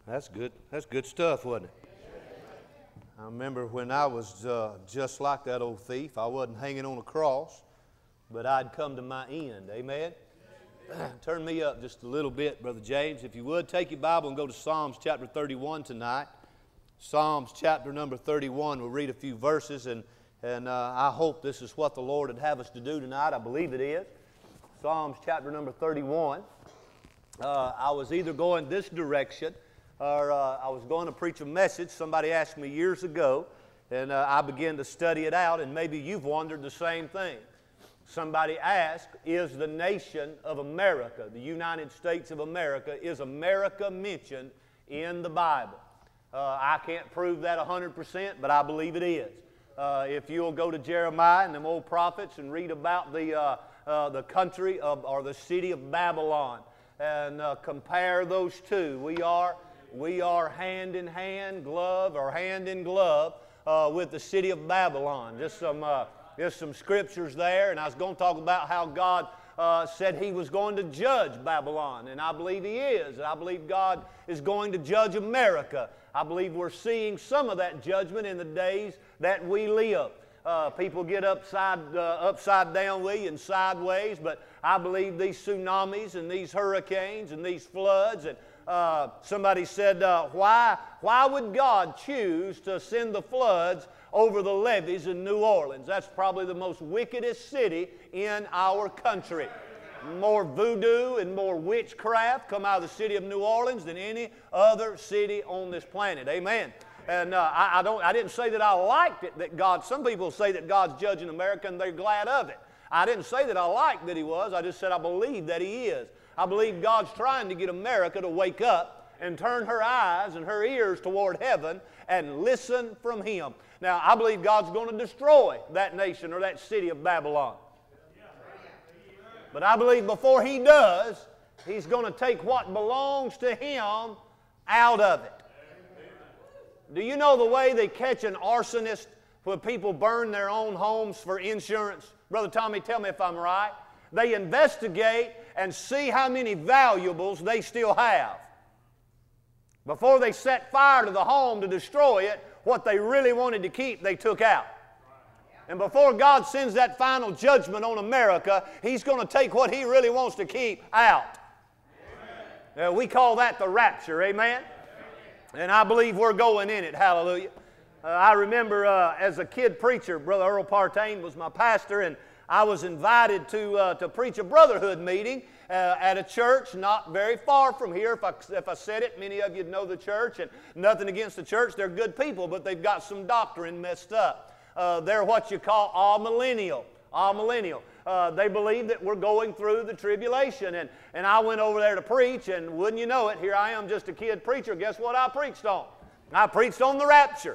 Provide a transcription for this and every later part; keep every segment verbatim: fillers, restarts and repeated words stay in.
That's good. That's good stuff, wasn't it? I remember when I was uh, just like that old thief. I wasn't hanging on a cross, but I'd come to my end. Amen? Turn me up just a little bit, Brother James. If you would, take your Bible and go to Psalms chapter thirty-one tonight. Psalms chapter number thirty-one. We'll read a few verses, and, and uh, I hope this is what the Lord would have us to do tonight. I believe it is. Psalms chapter number thirty-one. Uh, I was either going this direction or uh, I was going to preach a message. Somebody asked me years ago, and uh, I began to study it out, and maybe you've wondered the same thing. Somebody asked, is the nation of America, the United States of America, is America mentioned in the Bible? Uh, I can't prove that one hundred percent, but I believe it is. Uh, if you'll go to Jeremiah and them old prophets and read about the, uh, uh, the country of, or the city of Babylon, and uh, compare those two, we are We are hand in hand, glove or hand in glove uh, with the city of Babylon. Just some, uh, just some scriptures there, and I was going to talk about how God uh, said He was going to judge Babylon, and I believe He is. And I believe God is going to judge America. I believe we're seeing some of that judgment in the days that we live. Uh, people get upside, uh, upside down way and sideways, but I believe these tsunamis and these hurricanes and these floods and Uh, somebody said, uh, why, why would God choose to send the floods over the levees in New Orleans? That's probably the most wickedest city in our country. More voodoo and more witchcraft come out of the city of New Orleans than any other city on this planet. Amen. And uh, I, I, don't, I didn't say that I liked it, that God, some people say that God's judging America and they're glad of it. I didn't say that I liked that He was. I just said I believe that He is. I believe God's trying to get America to wake up and turn her eyes and her ears toward heaven and listen from Him. Now, I believe God's going to destroy that nation or that city of Babylon. But I believe before He does, He's going to take what belongs to Him out of it. Do you know the way they catch an arsonist when people burn their own homes for insurance? Brother Tommy, tell me if I'm right. They investigate and see how many valuables they still have. Before they set fire to the home to destroy it, what they really wanted to keep, they took out. And before God sends that final judgment on America, He's going to take what He really wants to keep out. Uh, we call that the rapture, amen? And I believe we're going in it, hallelujah. Uh, I remember uh, as a kid preacher, Brother Earl Partain was my pastor, and I was invited to, uh, to preach a brotherhood meeting uh, at a church not very far from here. If I, if I said it, many of you know the church, and nothing against the church. They're good people, but they've got some doctrine messed up. Uh, they're what you call amillennial. Amillennial. Uh, they believe that we're going through the tribulation. And, and I went over there to preach, and wouldn't you know it, here I am just a kid preacher. Guess what I preached on? I preached on the rapture.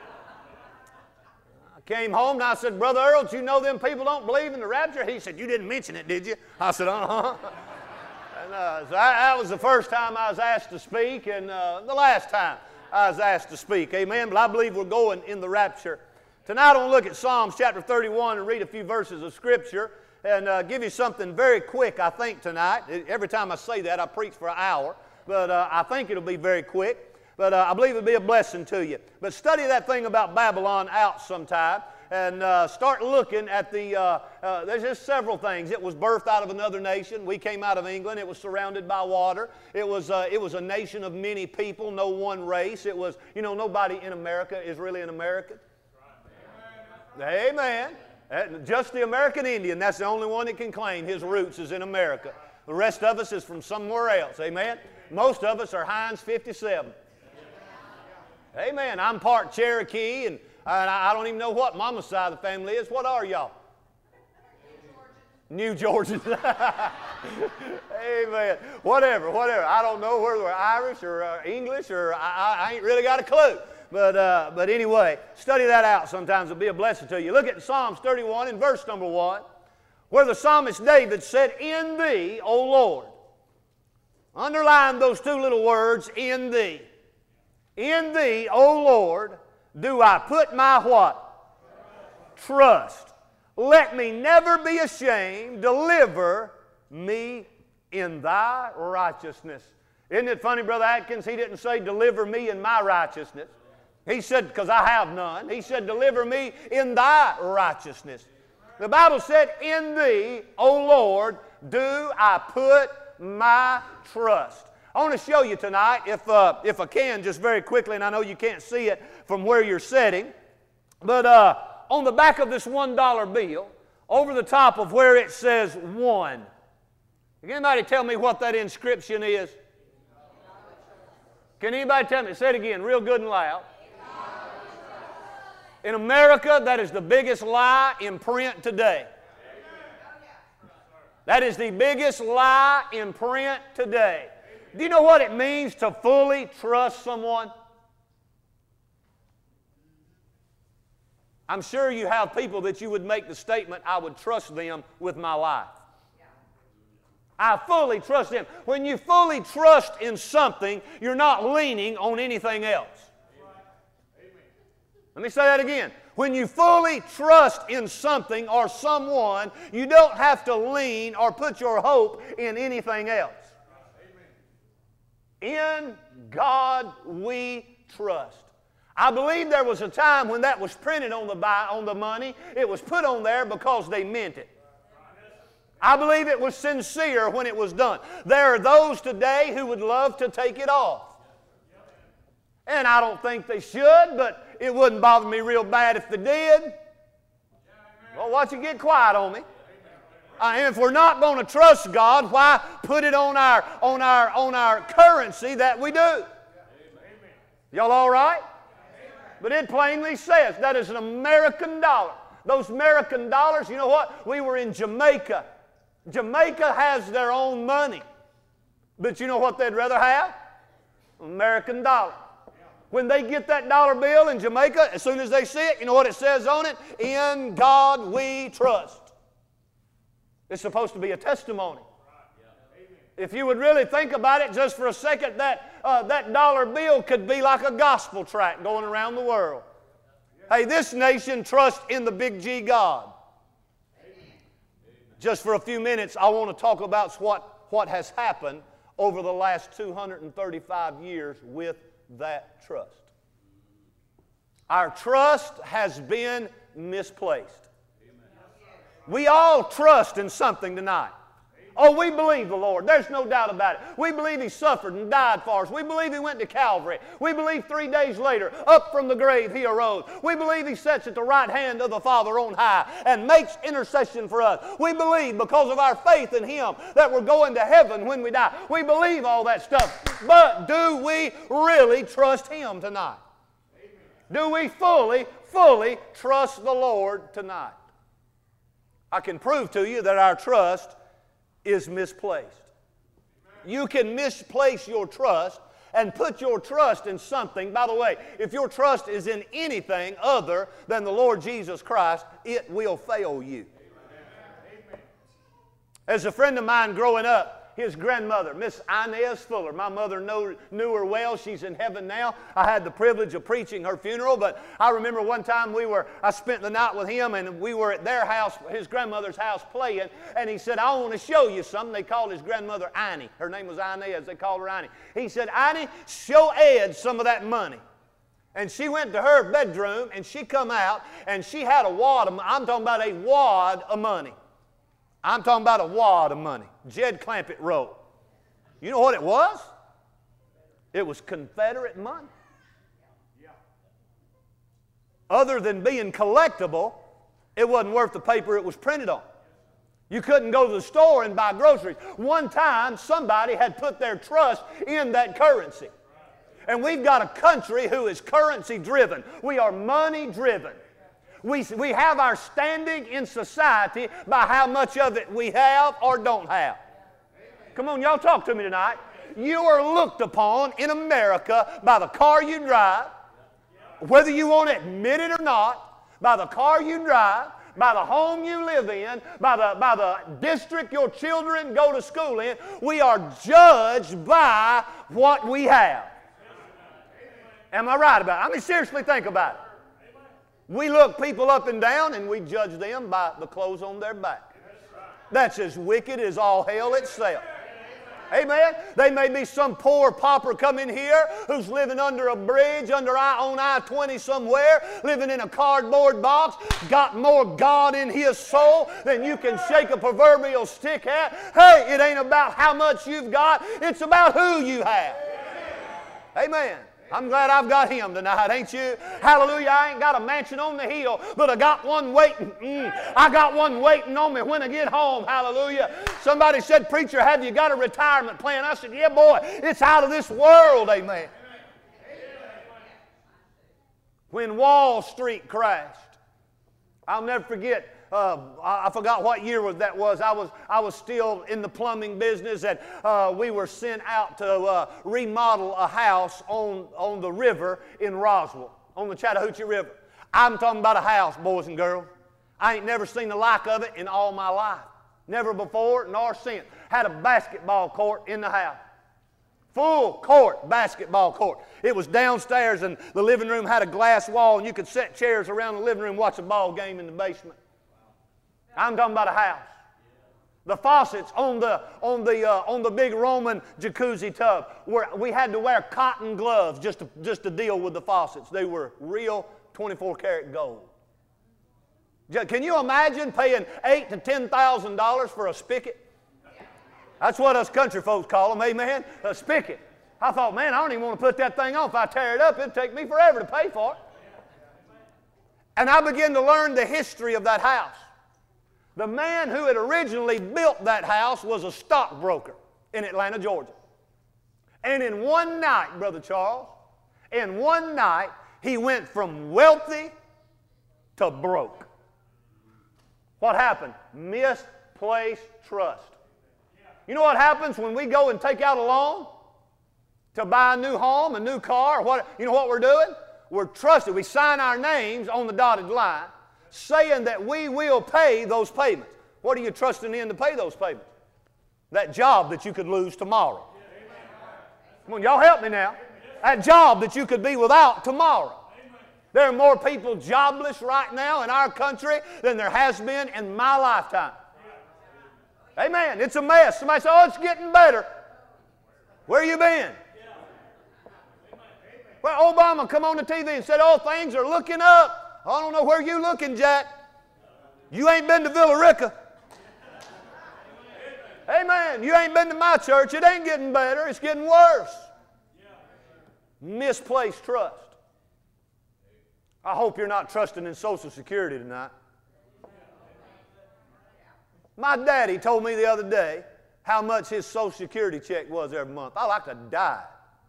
Came home and I said, Brother Earl, did you know them people don't believe in the rapture? He said, you didn't mention it, did you? I said, uh-huh. And uh, so I, that was the first time I was asked to speak, and uh, the last time I was asked to speak. Amen. But I believe we're going in the rapture. Tonight I want to look at Psalms chapter thirty-one and read a few verses of Scripture and uh, give you something very quick, I think, tonight. Every time I say that, I preach for an hour, but uh, I think it'll be very quick. But uh, I believe it'll be a blessing to you. But study that thing about Babylon out sometime and uh, start looking at the, uh, uh, there's just several things. It was birthed out of another nation. We came out of England. It was surrounded by water. It was, uh, it was a nation of many people, no one race. It was, you know, nobody in America is really an American. Right. Amen. Amen. Just the American Indian, that's the only one that can claim his roots is in America. The rest of us is from somewhere else. Amen. Most of us are Heinz fifty-seven. Amen. I'm part Cherokee, and I don't even know what Mama's side of the family is. What are y'all? New Georgians. Amen. Whatever, whatever. I don't know whether we're Irish or uh, English, or I, I ain't really got a clue. But, uh, but anyway, study that out. Sometimes it'll be a blessing to you. Look at Psalms thirty-one and verse number one, where the psalmist David said, in Thee, O Lord. Underline those two little words, in Thee. In Thee, O Lord, do I put my what? Trust. Let me never be ashamed. Deliver me in Thy righteousness. Isn't it funny, Brother Atkins? He didn't say, deliver me in my righteousness. He said, because I have none. He said, deliver me in thy righteousness. The Bible said, in thee, O Lord, do I put my trust. I want to show you tonight, if, uh, if I can, just very quickly, and I know you can't see it from where you're sitting, but uh, on the back of this one dollar bill, over the top of where it says one, can anybody tell me what that inscription is? Can anybody tell me? Say it again, real good and loud. In America, that is the biggest lie in print today. That is the biggest lie in print today. Do you know what it means to fully trust someone? I'm sure you have people that you would make the statement, I would trust them with my life. I fully trust them. When you fully trust in something, you're not leaning on anything else. Let me say that again. When you fully trust in something or someone, you don't have to lean or put your hope in anything else. In God we trust. I believe there was a time when that was printed on the, on the money. It was put on there because they meant it. I believe it was sincere when it was done. There are those today who would love to take it off. And I don't think they should, but it wouldn't bother me real bad if they did. Well, watch it get quiet on me. Uh, and if we're not going to trust God, why put it on our, on our, on our currency that we do? Y'all all right? But it plainly says that is an American dollar. Those American dollars, you know what? We were in Jamaica. Jamaica has their own money. But you know what they'd rather have? American dollar. When they get that dollar bill in Jamaica, as soon as they see it, you know what it says on it? In God we trust. It's supposed to be a testimony. If you would really think about it just for a second, that, uh, that dollar bill could be like a gospel tract going around the world. Hey, this nation trusts in the big G God. Just for a few minutes, I want to talk about what, what has happened over the last two hundred thirty-five years with that trust. Our trust has been misplaced. We all trust in something tonight. Oh, we believe the Lord. There's no doubt about it. We believe He suffered and died for us. We believe He went to Calvary. We believe three days later, up from the grave, He arose. We believe He sits at the right hand of the Father on high and makes intercession for us. We believe because of our faith in Him that we're going to heaven when we die. We believe all that stuff. But do we really trust Him tonight? Do we fully, fully trust the Lord tonight? I can prove to you that our trust is misplaced. You can misplace your trust and put your trust in something. By the way, if your trust is in anything other than the Lord Jesus Christ, it will fail you. As a friend of mine growing up, his grandmother, Miss Inez Fuller, my mother know, knew her well. She's in heaven now. I had the privilege of preaching her funeral, but I remember one time we were, I spent the night with him, and we were at their house, his grandmother's house, playing, and he said, I want to show you something. They called his grandmother Annie. Her name was Inez. They called her Annie. He said, Annie, show Ed some of that money. And she went to her bedroom, and she come out, and she had a wad of, I'm talking about a wad of money. I'm talking about a wad of money. Jed Clampett wrote. You know what it was? It was Confederate money. Other than being collectible, it wasn't worth the paper it was printed on. You couldn't go to the store and buy groceries. One time, somebody had put their trust in that currency. And we've got a country who is currency driven. We are money driven. We, we have our standing in society by how much of it we have or don't have. Come on, y'all talk to me tonight. You are looked upon in America by the car you drive, whether you want to admit it or not, by the car you drive, by the home you live in, by the, by the district your children go to school in. We are judged by what we have. Am I right about it? I mean, seriously think about it. We look people up and down and we judge them by the clothes on their back. That's as wicked as all hell itself. Amen. They may be some poor pauper come in here who's living under a bridge under I, on I twenty somewhere, living in a cardboard box, got more God in his soul than you can shake a proverbial stick at. Hey, it ain't about how much you've got. It's about who you have. Amen. I'm glad I've got him tonight, ain't you? Hallelujah. I ain't got a mansion on the hill, but I got one waiting. Mm, I got one waiting on me when I get home. Hallelujah. Somebody said, preacher, have you got a retirement plan? I said, yeah, boy, it's out of this world. Amen. When Wall Street crashed, I'll never forget. Uh, I forgot what year that was. I was I was still in the plumbing business, and uh, we were sent out to uh, remodel a house on on the river in Roswell, on the Chattahoochee River. I'm talking about a house, boys and girls. I ain't never seen the like of it in all my life. Never before nor since. Had a basketball court in the house. Full court basketball court. It was downstairs, and the living room had a glass wall, and you could set chairs around the living room, watch a ball game in the basement. I'm talking about a house. The faucets on the on the uh, on the big Roman jacuzzi tub, where we had to wear cotton gloves just to, just to deal with the faucets. They were real twenty-four karat gold. Can you imagine paying eight to ten thousand dollars for a spigot? That's what us country folks call them. Amen. A spigot. I thought, man, I don't even want to put that thing on. If I tear it up, it'd take me forever to pay for it. And I began to learn the history of that house. The man who had originally built that house was a stockbroker in Atlanta, Georgia. And in one night, Brother Charles, in one night, he went from wealthy to broke. What happened? Misplaced trust. You know what happens when we go and take out a loan to buy a new home, a new car? What, you know what we're doing? We're trusted. We sign our names on the dotted line, saying that we will pay those payments. What are you trusting in to pay those payments? That job that you could lose tomorrow. Come on, y'all help me now. That job that you could be without tomorrow. There are more people jobless right now in our country than there has been in my lifetime. Amen. It's a mess. Somebody said, oh, it's getting better. Where you been? Well, Obama come on the T V and said, oh, things are looking up. I don't know where you looking, Jack. You ain't been to Villa Rica. Amen. You ain't been to my church. It ain't getting better. It's getting worse. Misplaced trust. I hope you're not trusting in Social Security tonight. My daddy told me the other day how much his Social Security check was every month. I like to die.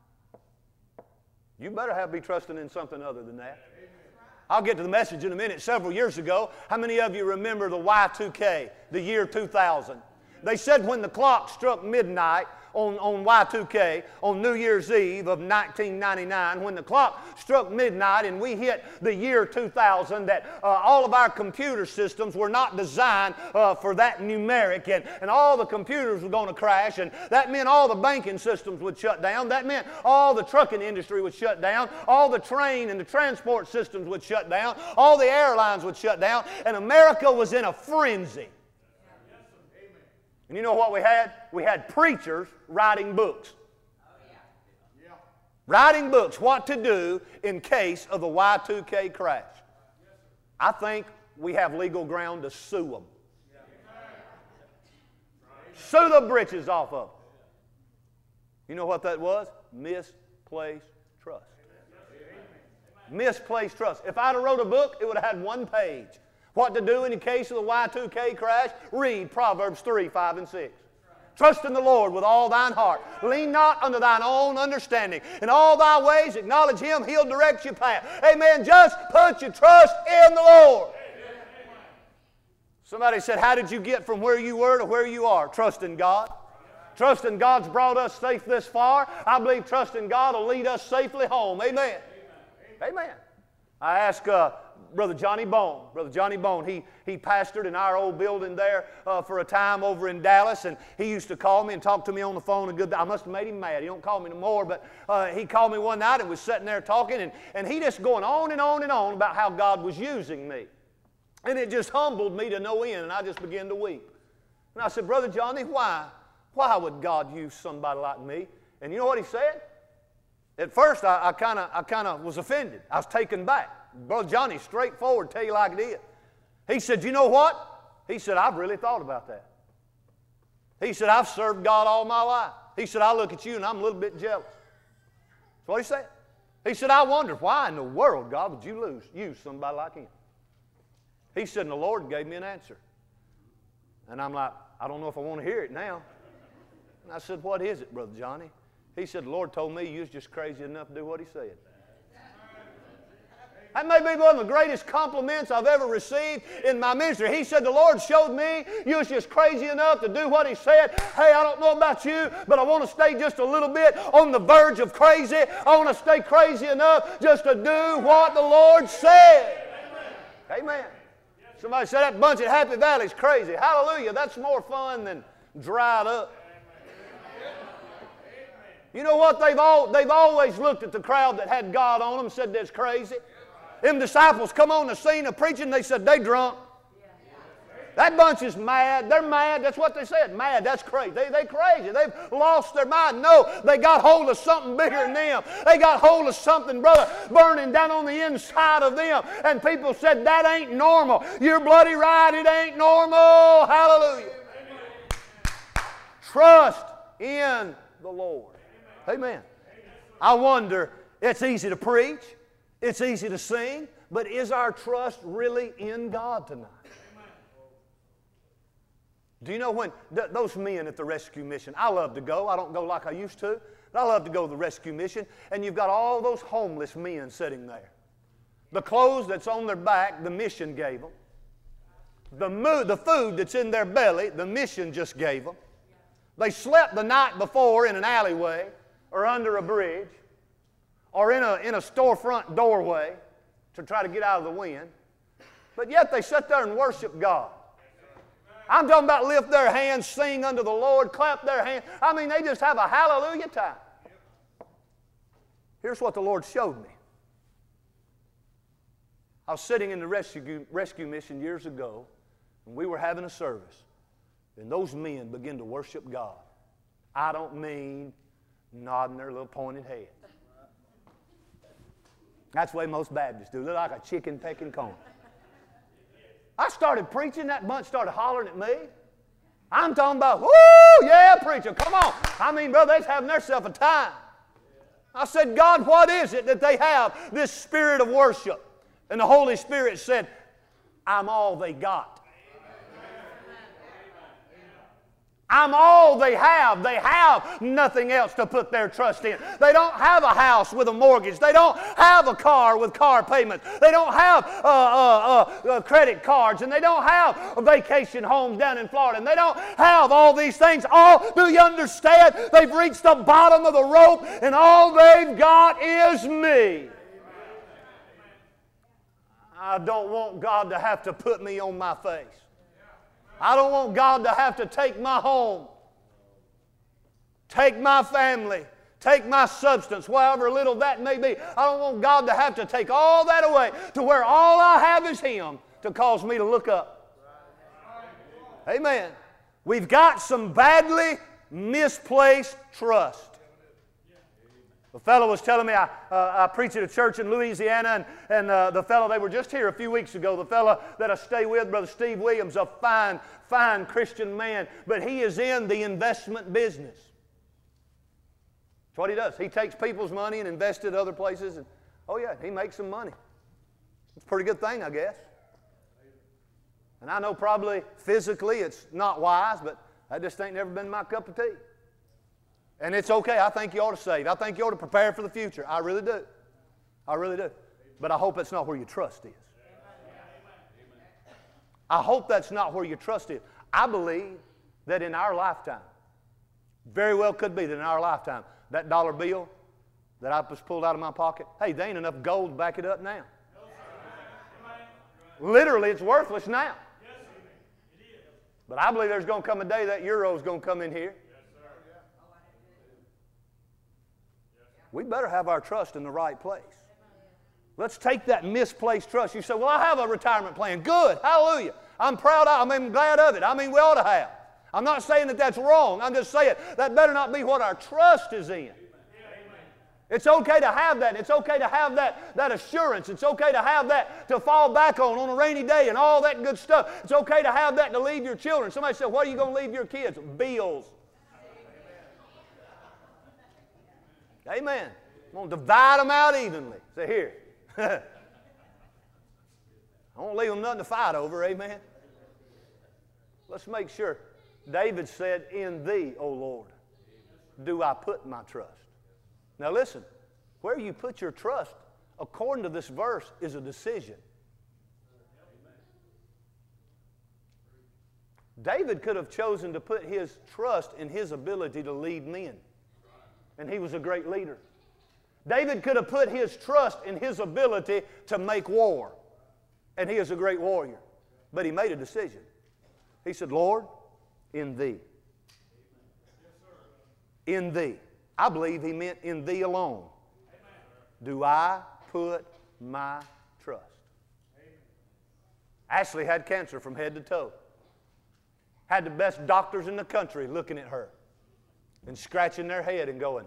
You better have be trusting in something other than that. I'll get to the message in a minute. Several years ago, how many of you remember the Y two K, the year two thousand? They said when the clock struck midnight on, on Y two K, on New Year's Eve of nineteen ninety-nine, when the clock struck midnight and we hit the year two thousand, that uh, all of our computer systems were not designed uh, for that numeric, and, and all the computers were going to crash, and that meant all the banking systems would shut down. That meant all the trucking industry would shut down, all the train and the transport systems would shut down, all the airlines would shut down, and America was in a frenzy. And you know what we had? We had preachers writing books. Writing books, what to do in case of the Y two K crash. I think we have legal ground to sue them. Sue the britches off of them. You know what that was? Misplaced trust. Misplaced trust. If I'd have wrote a book, it would have had one page. What to do in the case of the Y two K crash? Read Proverbs three, five, and six. Trust in the Lord with all thine heart. Lean not unto thine own understanding. In all thy ways acknowledge Him, He'll direct your path. Amen. Just put your trust in the Lord. Somebody said, how did you get from where you were to where you are? Trust in God. Trust in God's brought us safe this far. I believe trust in God will lead us safely home. Amen. Amen. I asked uh, Brother Johnny Bone. Brother Johnny Bone, he, he pastored in our old building there uh, for a time over in Dallas, and he used to call me and talk to me on the phone a good I must have made him mad. He don't call me no more, but uh, he called me one night and was sitting there talking, and, and he just going on and on and on about how God was using me. And it just humbled me to no end, and I just began to weep. And I said, Brother Johnny, why? Why would God use somebody like me? And you know what he said? At first, I, I kind of I kind of was offended. I was taken back. Brother Johnny, straightforward, tell you like it is. He said, you know what? He said, I've really thought about that. He said, I've served God all my life. He said, I look at you and I'm a little bit jealous. That's what he said. He said, I wonder why in the world, God, would you lose, use somebody like him? He said, and the Lord gave me an answer. And I'm like, I don't know if I want to hear it now. And I said, what is it, Brother Johnny? He said, the Lord told me you was just crazy enough to do what he said. That may be one of the greatest compliments I've ever received in my ministry. He said, the Lord showed me you was just crazy enough to do what he said. Hey, I don't know about you, but I want to stay just a little bit on the verge of crazy. I want to stay crazy enough just to do what the Lord said. Amen. Amen. Somebody said that bunch at Happy Valley is crazy. Hallelujah. That's more fun than dried up. You know what? They've, all, they've always looked at the crowd that had God on them and said that's crazy. Them disciples come on the scene of preaching, they said they drunk. That bunch is mad. They're mad. That's what they said. Mad. That's crazy. They, they crazy. They've lost their mind. No, they got hold of something bigger than them. They got hold of something, brother, burning down on the inside of them. And people said, that ain't normal. You're bloody right. It ain't normal. Hallelujah. Trust in the Lord. Amen. I wonder, it's easy to preach. It's easy to sing, but is our trust really in God tonight? Do you know when th those men at the rescue mission, I love to go. I don't go like I used to, but I love to go to the rescue mission, and you've got all those homeless men sitting there. The clothes that's on their back, the mission gave them. The, mo the food that's in their belly, the mission just gave them. They slept the night before in an alleyway or under a bridge, or in a, in a storefront doorway to try to get out of the wind. But yet they sit there and worship God. I'm talking about lift their hands, sing unto the Lord, clap their hands. I mean, they just have a hallelujah time. Here's what the Lord showed me. I was sitting in the rescue, rescue mission years ago, and we were having a service, and those men began to worship God. I don't mean nodding their little pointed head. That's the way most Baptists do. They look like a chicken pecking corn. I started preaching. That bunch started hollering at me. I'm talking about, whoo, yeah, preacher, come on. I mean, brother, they's having themselves a time. I said, God, what is it that they have, this spirit of worship? And the Holy Spirit said, I'm all they got. I'm all they have. They have nothing else to put their trust in. They don't have a house with a mortgage. They don't have a car with car payments. They don't have uh, uh, uh, uh, credit cards. And they don't have a vacation home down in Florida. And they don't have all these things. All, do you understand? They've reached the bottom of the rope and all they've got is me. I don't want God to have to put me on my face. I don't want God to have to take my home, take my family, take my substance, however little that may be. I don't want God to have to take all that away to where all I have is Him to cause me to look up. Amen. We've got some badly misplaced trust. The fellow was telling me, I, uh, I preach at a church in Louisiana, and, and uh, the fellow, they were just here a few weeks ago, the fellow that I stay with, Brother Steve Williams, a fine, fine Christian man, but he is in the investment business. That's what he does. He takes people's money and invests it other places, and oh yeah, he makes some money. It's a pretty good thing, I guess. And I know probably physically it's not wise, but that just ain't never been my cup of tea. And it's okay. I think you ought to save. I think you ought to prepare for the future. I really do. I really do. But I hope that's not where your trust is. I hope that's not where your trust is. I believe that in our lifetime, very well could be that in our lifetime, that dollar bill that I just pulled out of my pocket, hey, there ain't enough gold to back it up now. Literally, it's worthless now. But I believe there's going to come a day that euro is going to come in here. We better have our trust in the right place. Let's take that misplaced trust. You say, well, I have a retirement plan. Good. Hallelujah. I'm proud of it. I mean, glad of it. I mean, we ought to have. I'm not saying that that's wrong. I'm just saying that better not be what our trust is in. It's okay to have that. It's okay to have that, that assurance. It's okay to have that to fall back on on a rainy day and all that good stuff. It's okay to have that to leave your children. Somebody said, what are you going to leave your kids? Bills. Amen. I'm going to divide them out evenly. Say, here. I won't leave them nothing to fight over. Amen. Let's make sure. David said, in Thee, O Lord, do I put my trust. Now listen, where you put your trust, according to this verse, is a decision. David could have chosen to put his trust in his ability to lead men. And he was a great leader. David could have put his trust in his ability to make war. And he is a great warrior. But he made a decision. He said, Lord, in Thee. In Thee. I believe he meant in Thee alone. Do I put my trust. Ashley had cancer from head to toe. Had the best doctors in the country looking at her and scratching their head and going,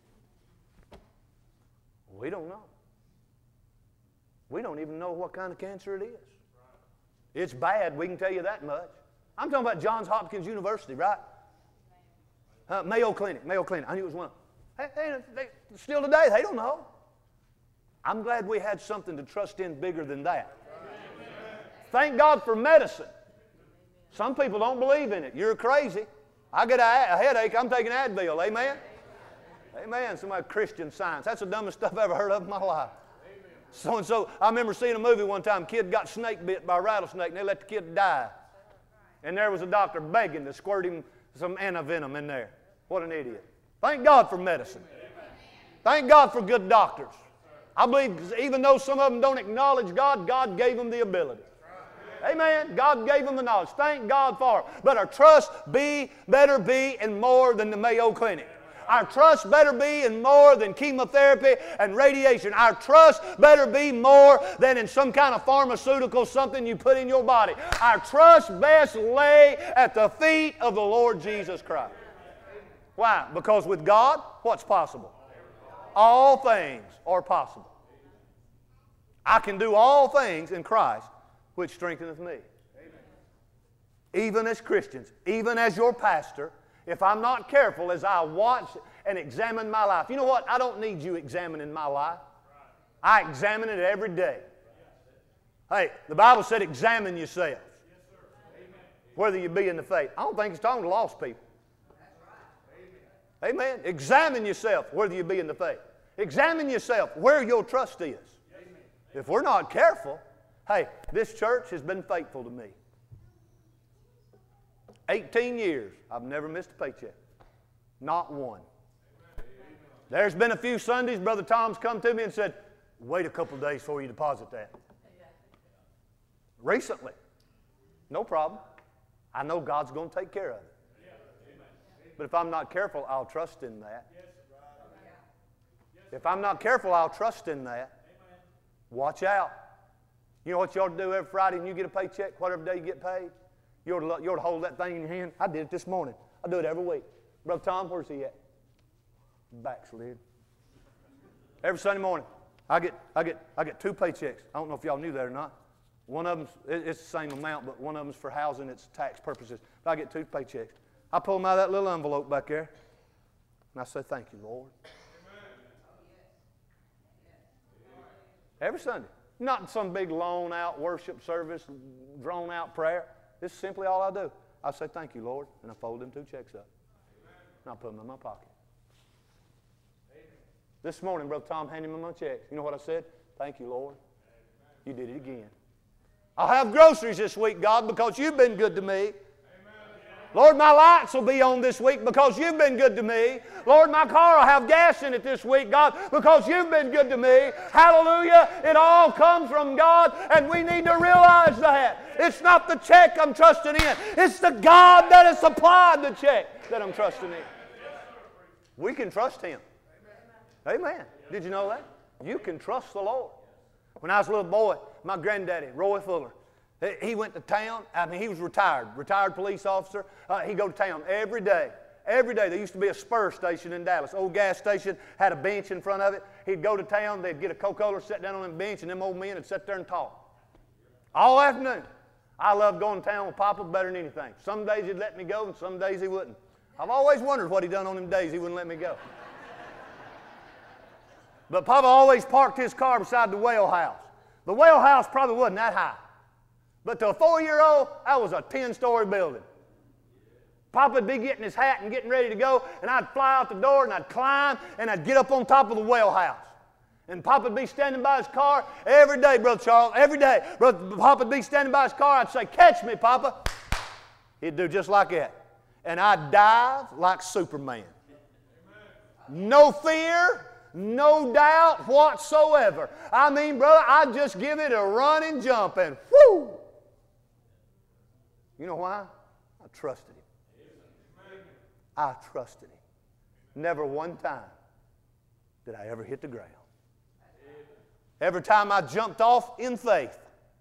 we don't know. We don't even know what kind of cancer it is. It's bad, we can tell you that much. I'm talking about Johns Hopkins University, right? Uh, Mayo Clinic, Mayo Clinic. I knew it was one. Hey, hey, they, still today, they don't know. I'm glad we had something to trust in bigger than that. Thank God for medicine. Some people don't believe in it. You're crazy. I get a, a headache, I'm taking Advil. Amen? Amen. Some of Christian science. That's the dumbest stuff I've ever heard of in my life. So-and-so, I remember seeing a movie one time. A kid got snake bit by a rattlesnake, and they let the kid die. And there was a doctor begging to squirt him some antivenom in there. What an idiot. Thank God for medicine. Thank God for good doctors. I believe even though some of them don't acknowledge God, God gave them the ability. Amen. God gave them the knowledge. Thank God for it. But our trust be, better be in more than the Mayo Clinic. Our trust better be in more than chemotherapy and radiation. Our trust better be more than in some kind of pharmaceutical, something you put in your body. Our trust best lay at the feet of the Lord Jesus Christ. Why? Because with God, what's possible? All things are possible. I can do all things in Christ, which strengtheneth me. Even as Christians, even as your pastor, if I'm not careful as I watch and examine my life. You know what? I don't need you examining my life. I examine it every day. Hey, the Bible said examine yourselves. Whether you be in the faith. I don't think it's talking to lost people. Amen. Examine yourself whether you be in the faith. Examine yourself where your trust is. If we're not careful, hey, this church has been faithful to me. eighteen years, I've never missed a paycheck. Not one. There's been a few Sundays, Brother Tom's come to me and said, wait a couple of days before you deposit that. Recently. No problem. I know God's going to take care of it. But if I'm not careful, I'll trust in that. If I'm not careful, I'll trust in that. Watch out. You know what you ought to do every Friday when you get a paycheck, whatever day you get paid? You ought, to, you ought to hold that thing in your hand. I did it this morning. I do it every week. Brother Tom, where's he at? Backslid. Every Sunday morning, I get, I get, I get two paychecks. I don't know if y'all knew that or not. One of them's, it's the same amount, but one of them's for housing, it's tax purposes. But I get two paychecks. I pull them out of that little envelope back there, and I say, thank you, Lord. Every Sunday. Not some big loan out worship service, drawn out prayer. This is simply all I do. I say, thank you, Lord, and I fold them two checks up. And I put them in my pocket. This morning, Brother Tom handed me my checks. You know what I said? Thank you, Lord. You did it again. I'll have groceries this week, God, because you've been good to me. Lord, my lights will be on this week because you've been good to me. Lord, my car will have gas in it this week, God, because you've been good to me. Hallelujah. It all comes from God, and we need to realize that. It's not the check I'm trusting in. It's the God that has supplied the check that I'm trusting in. We can trust Him. Amen. Did you know that? You can trust the Lord. When I was a little boy, my granddaddy, Roy Fuller, He- He went to town. I mean, he was retired, retired police officer. Uh, he'd go to town every day. Every day. There used to be a spur station in Dallas. Old gas station, had a bench in front of it. He'd go to town. They'd get a Coca-Cola, sit down on the bench, and them old men would sit there and talk. All afternoon. I loved going to town with Papa better than anything. Some days he'd let me go, and some days he wouldn't. I've always wondered what he done on them days he wouldn't let me go. But Papa always parked his car beside the whale house. The whale house probably wasn't that high. But to a four-year-old, that was a ten-story building. Papa'd be getting his hat and getting ready to go, and I'd fly out the door, and I'd climb, and I'd get up on top of the whale house. And Papa'd be standing by his car every day, Brother Charles, every day. Brother, Papa'd be standing by his car. I'd say, "Catch me, Papa." He'd do just like that. And I'd dive like Superman. No fear, no doubt whatsoever. I mean, brother, I'd just give it a run and jump, and whoo! You know why? I trusted him. I trusted him. Never one time did I ever hit the ground. Every time I jumped off in faith,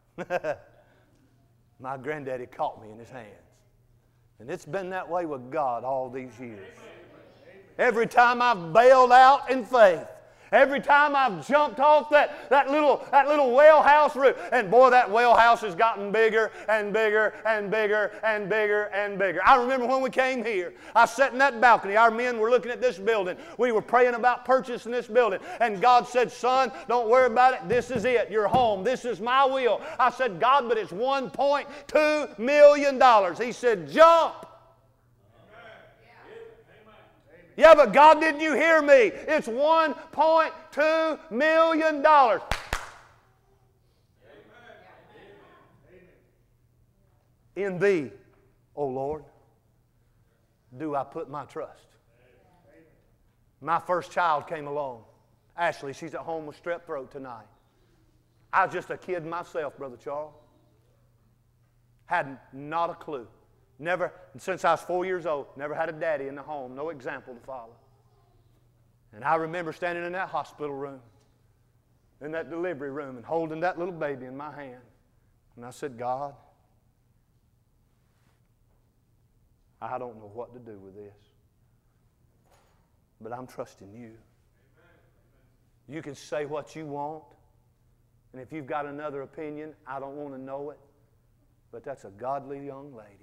my granddaddy caught me in his hands. And it's been that way with God all these years. Every time I've bailed out in faith, every time I've jumped off that, that, little, that little whale house roof, and boy, that whale house has gotten bigger and bigger and bigger and bigger and bigger. I remember when we came here, I sat in that balcony. Our men were looking at this building. We were praying about purchasing this building. And God said, "Son, don't worry about it. This is it. You're home. This is my will." I said, "God, but it's one point two million dollars. He said, "Jump." Yeah, but God, didn't you hear me? It's one point two million dollars. In Thee, O Lord, do I put my trust. My first child came along. Ashley, she's at home with strep throat tonight. I was just a kid myself, Brother Charles. Had not a clue. Never, since I was four years old, never had a daddy in the home, no example to follow. And I remember standing in that hospital room, in that delivery room, and holding that little baby in my hand. And I said, "God, I don't know what to do with this, but I'm trusting you. You can say what you want, and if you've got another opinion, I don't want to know it, but that's a godly young lady.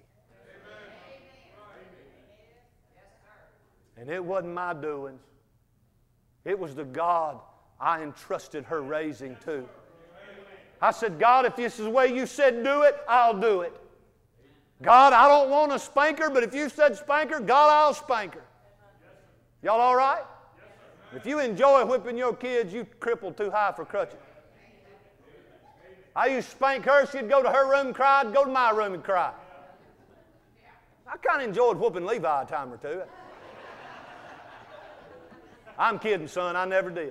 And it wasn't my doings. It was the God I entrusted her raising to. I said, "God, if this is the way you said do it, I'll do it. God, I don't want to spank her, but if you said spank her, God, I'll spank her." Y'all all right? If you enjoy whipping your kids, you crippled too high for crutches. I used to spank her. She'd go to her room and cry. I'd go to my room and cry. I kind of enjoyed whooping Levi a time or two. I'm kidding, son. I never did.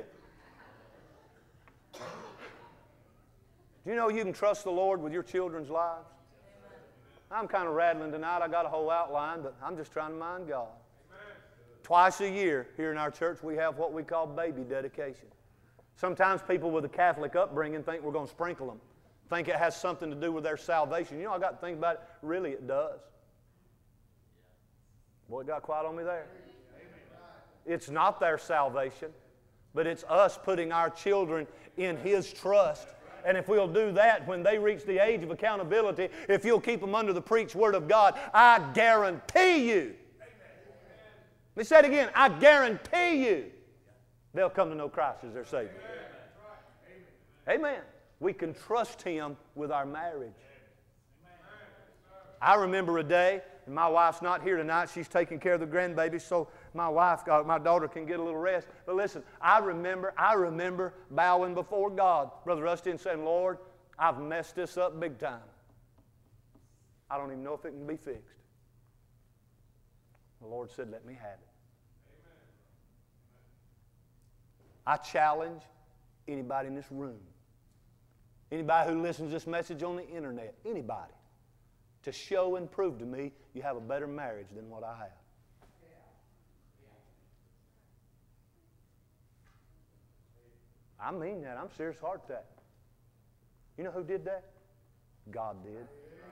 Do you know you can trust the Lord with your children's lives? I'm kind of rattling tonight. I got a whole outline, but I'm just trying to mind God. Twice a year here in our church, we have what we call baby dedication. Sometimes people with a Catholic upbringing think we're going to sprinkle them, think it has something to do with their salvation. You know, I got to think about it. Really, it does. Boy, it got quiet on me there. It's not their salvation, but it's us putting our children in His trust. And if we'll do that when they reach the age of accountability, if you'll keep them under the preached Word of God, I guarantee you. Let me say it again. I guarantee you they'll come to know Christ as their Savior. Amen. We can trust Him with our marriage. I remember a day, and my wife's not here tonight. She's taking care of the grandbaby, so my wife, got, my daughter can get a little rest. But listen, I remember, I remember bowing before God, Brother Rusty, and saying, "Lord, I've messed this up big time. I don't even know if it can be fixed." The Lord said, "Let me have it." I challenge anybody in this room, anybody who listens to this message on the internet, anybody, to show and prove to me you have a better marriage than what I have. I mean that. I'm serious heart that. You know who did that? God did.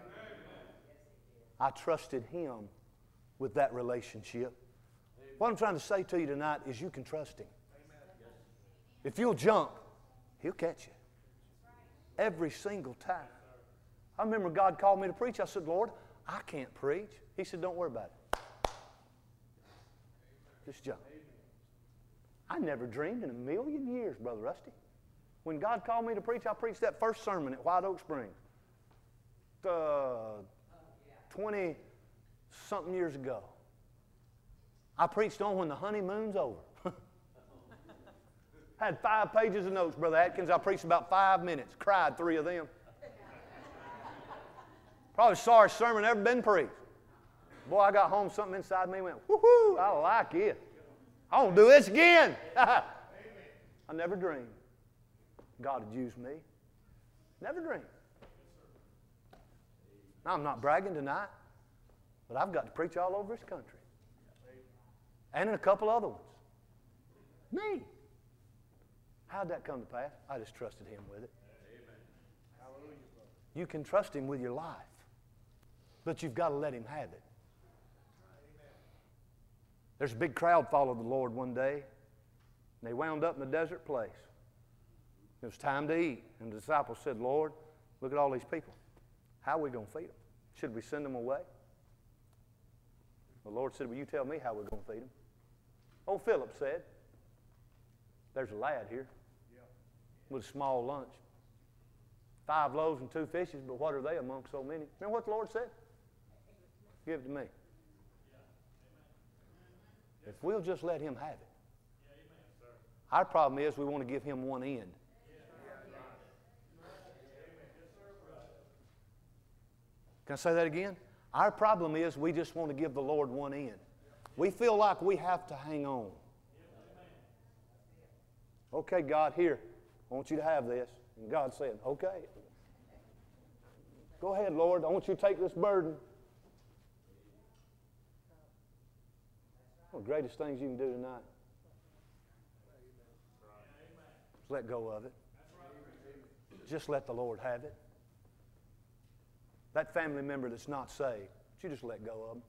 I trusted Him with that relationship. What I'm trying to say to you tonight is you can trust Him. If you'll jump, He'll catch you. Every single time. I remember God called me to preach. I said, Lord, I can't preach. He said, don't worry about it. Just jump. I never dreamed in a million years, Brother Rusty. When God called me to preach, I preached that first sermon at White Oak Springs. Uh, twenty-something years ago. I preached on when the honeymoon's over. Had five pages of notes, Brother Atkins. I preached about five minutes. Cried three of them. Probably the sorriest sermon ever been preached. Boy, I got home, something inside me went, woohoo, I like it. I want to do this again. I never dreamed God would use me. Never dreamed. Now, I'm not bragging tonight, but I've got to preach all over this country. And in a couple other ones. Me. How'd that come to pass? I just trusted Him with it. You can trust Him with your life, but you've got to let Him have it. There's a big crowd followed the Lord one day, and they wound up in a desert place. It was time to eat, and the disciples said, Lord, look at all these people. How are we going to feed them? Should we send them away? The Lord said, well, you tell me how we're going to feed them. Old Philip said, there's a lad here with a small lunch. Five loaves and two fishes, but what are they among so many? Remember what the Lord said? Give it to me. If we'll just let Him have it. Our problem is we want to give Him one end. Can I say that again? Our problem is we just want to give the Lord one end. We feel like we have to hang on. Okay, God, here, I want you to have this. And God said, okay. Go ahead, Lord. I want you to take this burden. One of the greatest things you can do tonight is let go of it. Just let the Lord have it. That family member that's not saved, you just let go of them.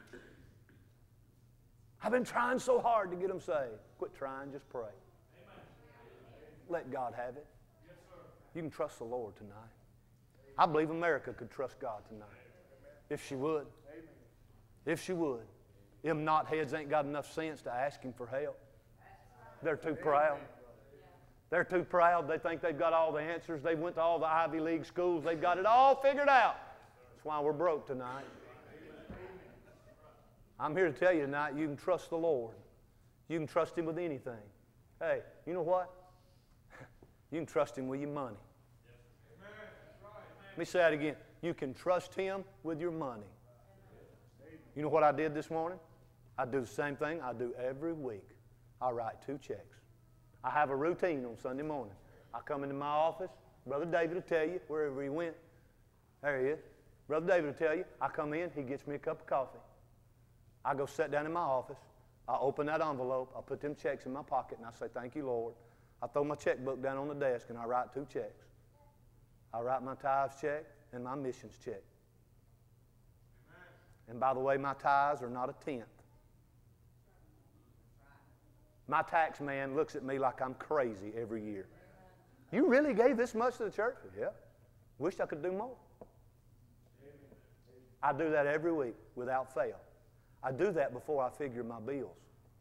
I've been trying so hard to get them saved. Quit trying, just pray. Let God have it. You can trust the Lord tonight. I believe America could trust God tonight. If she would. If she would. Them knotheads ain't got enough sense to ask Him for help. They're too proud. They're too proud. They think they've got all the answers. They went to all the Ivy League schools. They've got it all figured out. That's why we're broke tonight. I'm here to tell you tonight, you can trust the Lord. You can trust Him with anything. Hey, you know what? You can trust Him with your money. Let me say that again. You can trust Him with your money. You know what I did this morning? I do the same thing I do every week. I write two checks. I have a routine on Sunday morning. I come into my office. Brother David will tell you wherever he went. There he is. Brother David will tell you. I come in. He gets me a cup of coffee. I go sit down in my office. I open that envelope. I put them checks in my pocket, and I say, thank you, Lord. I throw my checkbook down on the desk, and I write two checks. I write my tithes check and my missions check. And by the way, my tithes are not a tenth. My tax man looks at me like I'm crazy every year. You really gave this much to the church? Yeah. Wish I could do more. I do that every week without fail. I do that before I figure my bills.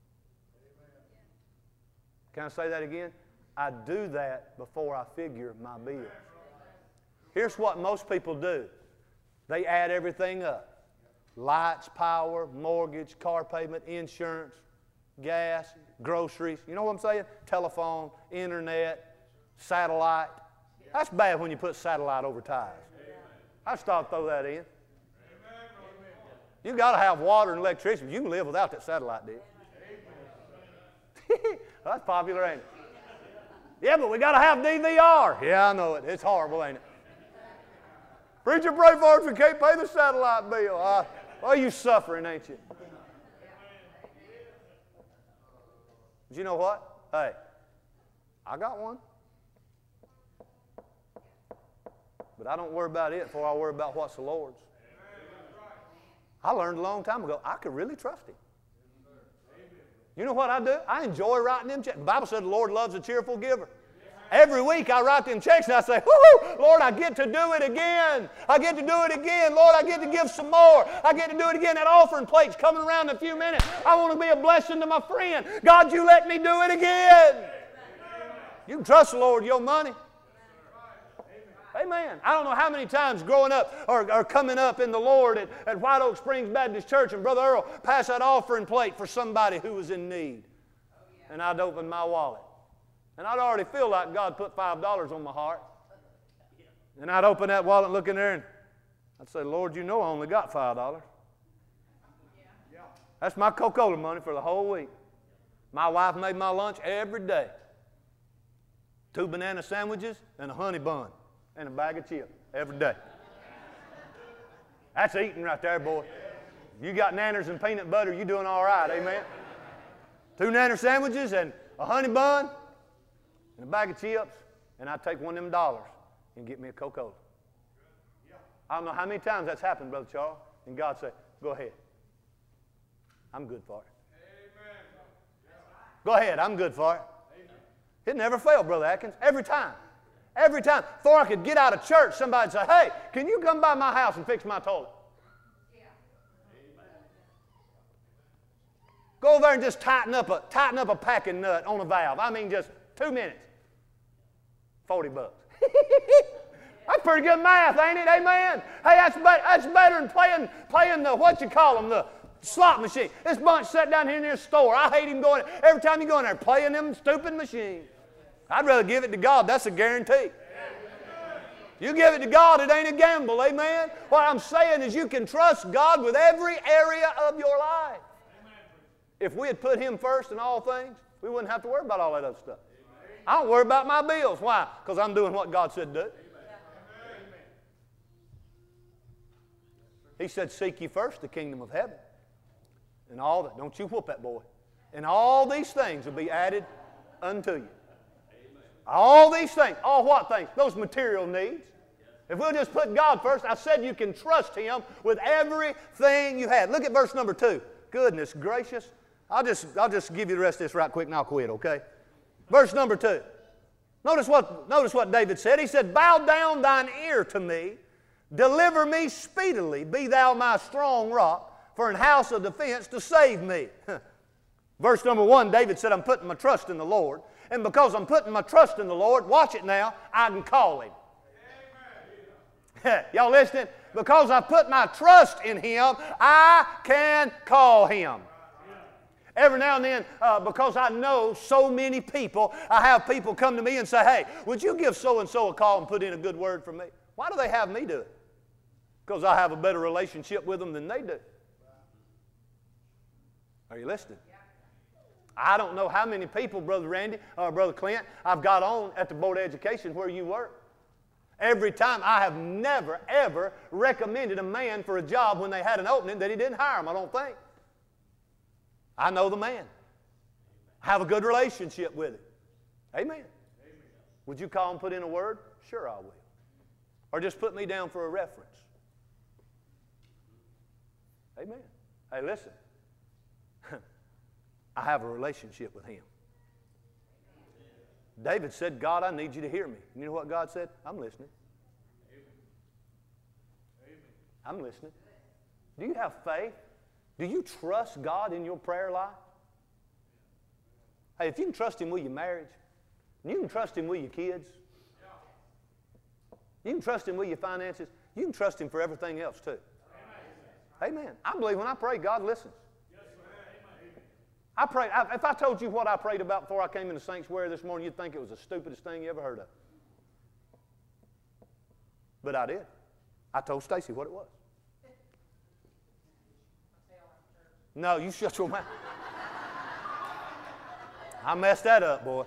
Can I say that again? I do that before I figure my bills. Here's what most people do. They add everything up. Lights, power, mortgage, car payment, insurance, gas, groceries. You know what I'm saying? Telephone, internet, satellite. That's bad when you put satellite over tithes. I just thought I'd throw that in. You got to have water and electricity. You can live without that satellite dish. That's popular, ain't it? Yeah, but we got to have D V R. Yeah, I know it. It's horrible, ain't it? Preacher, pray for us. We can't pay the satellite bill. Uh, well, you suffering, ain't you? But you know what? Hey, I got one. But But I don't worry about it before I worry about what's the Lord's. I learned a long time ago, I could really trust Him. You know what I do? I enjoy writing them checks. The Bible said the Lord loves a cheerful giver. Every week I write them checks and I say, whoo, Lord, I get to do it again. I get to do it again. Lord, I get to give some more. I get to do it again. That offering plate's coming around in a few minutes. I want to be a blessing to my friend. God, you let me do it again. You can trust the Lord with your money. Amen. I don't know how many times growing up or, or coming up in the Lord at, at White Oak Springs Baptist Church and Brother Earl passed that offering plate for somebody who was in need. And I'd open my wallet. And I'd already feel like God put five dollars on my heart. And I'd open that wallet and look in there and I'd say, Lord, you know I only got five dollars. That's my Coca-Cola money for the whole week. My wife made my lunch every day. Two banana sandwiches and a honey bun. And a bag of chips every day. That's eating right there, boy. You got nanners and peanut butter, you doing all right, amen? Two nanner sandwiches and a honey bun and a bag of chips, and I take one of them dollars and get me a Coca-Cola. I don't know how many times that's happened, Brother Charles, and God said, go ahead. I'm good for it. Go ahead, I'm good for it. It never failed, Brother Atkins, every time. Every time. Before I could get out of church, somebody would say, hey, can you come by my house and fix my toilet? Yeah. Go over there and just tighten up a, tighten up a packing nut on a valve. I mean, just two minutes. forty bucks. That's pretty good math, ain't it? Amen? Hey, that's, be that's better than playing, playing the, what you call them, the slot machine. This bunch sat down here in this store. I hate him going, every time you go in there, playing them stupid machines. I'd rather give it to God. That's a guarantee. You give it to God, it ain't a gamble. Amen? What I'm saying is you can trust God with every area of your life. If we had put Him first in all things, we wouldn't have to worry about all that other stuff. I don't worry about my bills. Why? Because I'm doing what God said to do. He said, seek ye first the kingdom of heaven. And all that. Don't you whoop that boy. And all these things will be added unto you. All these things. All what things? Those material needs. If we'll just put God first, I said you can trust Him with everything you had. Look at verse number two. Goodness gracious. I'll just, I'll just give you the rest of this right quick and I'll quit, okay? Verse number two. Notice what, notice what David said. He said, bow down thine ear to me. Deliver me speedily. Be thou my strong rock for an house of defense to save me. Verse number one, David said, I'm putting my trust in the Lord. And because I'm putting my trust in the Lord, watch it now, I can call Him. Y'all listening? Because I put my trust in Him, I can call Him. Every now and then, uh, because I know so many people, I have people come to me and say, hey, would you give so-and-so a call and put in a good word for me? Why do they have me do it? Because I have a better relationship with them than they do. Are you listening? I don't know how many people, Brother Randy or Brother Clint, I've got on at the Board of Education where you work. Every time I have never, ever recommended a man for a job when they had an opening that he didn't hire him, I don't think. I know the man. I have a good relationship with him. Amen. Amen. Would you call and put in a word? Sure I will. Or just put me down for a reference. Amen. Hey, listen. I have a relationship with Him. David said, God, I need you to hear me. And you know what God said? I'm listening. I'm listening. Do you have faith? Do you trust God in your prayer life? Hey, if you can trust Him with your marriage, and you can trust Him with your kids, you can trust Him with your finances, you can trust Him for everything else too. Amen. I believe when I pray, God listens. I prayed, if I told you what I prayed about before I came into sanctuary this morning, you'd think it was the stupidest thing you ever heard of. But I did. I told Stacy what it was. No, you shut your mouth. I messed that up, boy.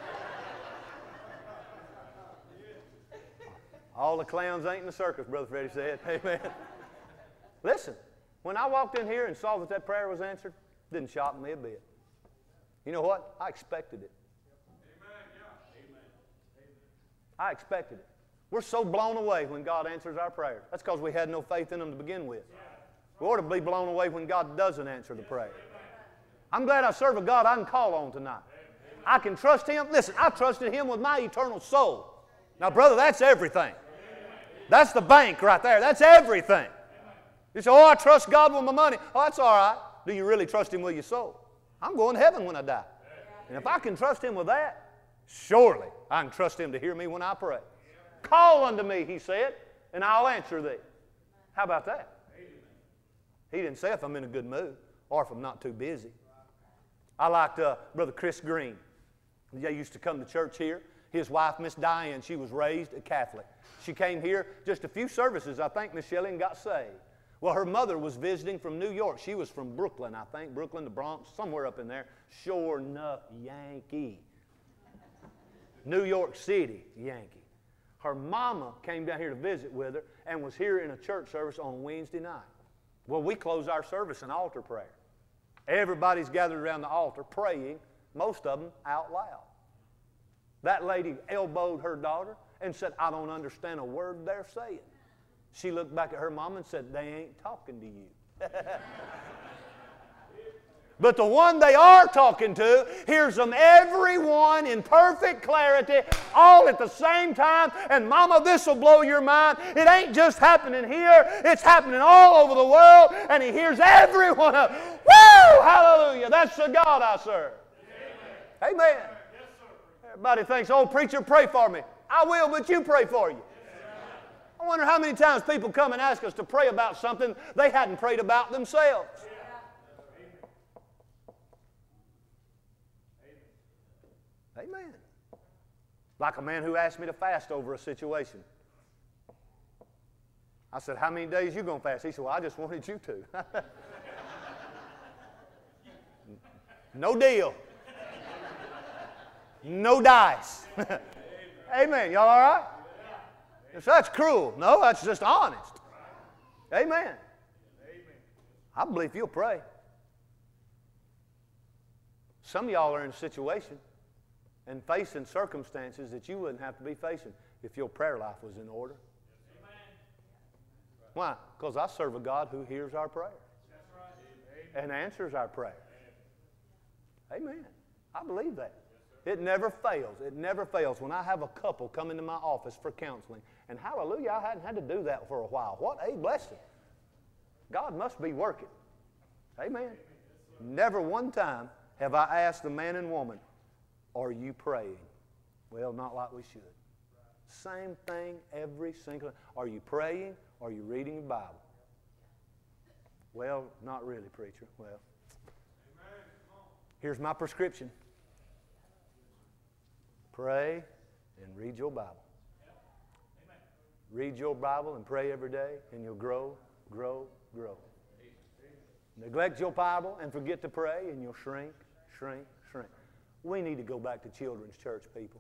All the clowns ain't in the circus, Brother Freddie said. Amen. Listen, when I walked in here and saw that that prayer was answered, it didn't shock me a bit. You know what? I expected it. I expected it. We're so blown away when God answers our prayers. That's because we had no faith in them to begin with. We ought to be blown away when God doesn't answer the prayer. I'm glad I serve a God I can call on tonight. I can trust Him. Listen, I trusted Him with my eternal soul. Now, brother, that's everything. That's the bank right there. That's everything. You say, oh, I trust God with my money. Oh, that's all right. Do you really trust Him with your soul? I'm going to heaven when I die. And if I can trust Him with that, surely I can trust Him to hear me when I pray. Call unto me, He said, and I'll answer thee. How about that? He didn't say if I'm in a good mood or if I'm not too busy. I liked uh, Brother Chris Green. They used to come to church here. His wife, Miss Diane, she was raised a Catholic. She came here just a few services, I think, Miss Shelley, and got saved. Well, her mother was visiting from New York. She was from Brooklyn, I think, Brooklyn, the Bronx, somewhere up in there. Sure enough, Yankee. New York City, Yankee. Her mama came down here to visit with her and was here in a church service on Wednesday night. Well, we close our service in altar prayer. Everybody's gathered around the altar praying, most of them out loud. That lady elbowed her daughter and said, I don't understand a word they're saying. She looked back at her mom and said, they ain't talking to you. But the one they are talking to hears them everyone in perfect clarity, all at the same time. And mama, this will blow your mind. It ain't just happening here. It's happening all over the world. And he hears everyone up. Woo! Hallelujah. That's the God I serve. Amen. Amen. Yes, sir. Everybody thinks, oh, preacher, pray for me. I will, but you pray for you. I wonder how many times people come and ask us to pray about something they hadn't prayed about themselves. Amen. Like a man who asked me to fast over a situation. I said, how many days you going to fast? He said, well, I just wanted you to. No deal. No dice. Amen. Y'all all right? If that's cruel. No, that's just honest. Amen. I believe you'll pray. Some of y'all are in a situation and facing circumstances that you wouldn't have to be facing if your prayer life was in order. Why? Because I serve a God who hears our prayer and answers our prayer. Amen. I believe that. It never fails. It never fails. When I have a couple come into my office for counseling, and hallelujah, I hadn't had to do that for a while. What a blessing. God must be working. Amen. Never one time have I asked the man and woman, are you praying? Well, not like we should. Same thing every single time. Are you praying? Are you reading the Bible? Well, not really, preacher. Well, here's my prescription. Pray and read your Bible. Read your Bible and pray every day, and you'll grow, grow, grow. Neglect your Bible and forget to pray, and you'll shrink, shrink, shrink. We need to go back to children's church, people.